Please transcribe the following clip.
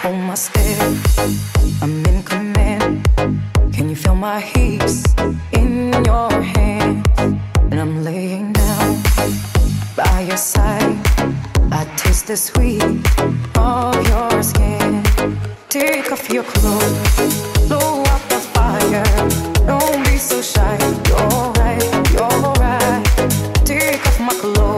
Hold my step, I'm in command. Can you feel my heat in your hands? And I'm laying down by your side. I taste the sweet of your skin. Take off your clothes, blow out the fire. Don't be so shy. You're right, you're right. Take off my clothes.